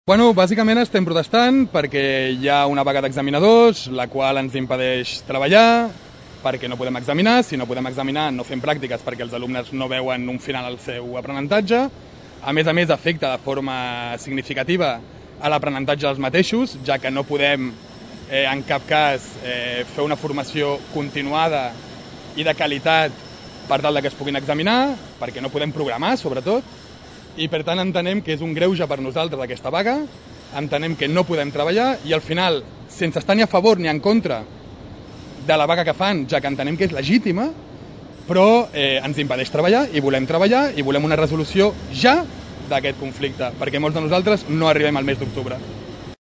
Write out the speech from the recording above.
Bueno, bàsicament estem protestant perquè hi ha una vaga d'examinadors, la qual ens impedeix treballar, perquè no podem examinar. Si no podem examinar, no fem pràctiques perquè els alumnes no veuen un final al seu aprenentatge. A més, afecta de forma significativa a l'aprenentatge dels mateixos, ja que no podem en cap cas fer una formació continuada i de qualitat per tal que es puguin examinar, perquè no podem programar, sobretot, i per tant entenem que és un greuge per nosaltres aquesta vaga, entenem que no podem treballar i al final, sense estar ni a favor ni en contra de la vaga que fan, ja que entenem que és legítima, però ens impedeix treballar i volem una resolució ja d'aquest conflicte, perquè molts de nosaltres no arribem al mes d'octubre.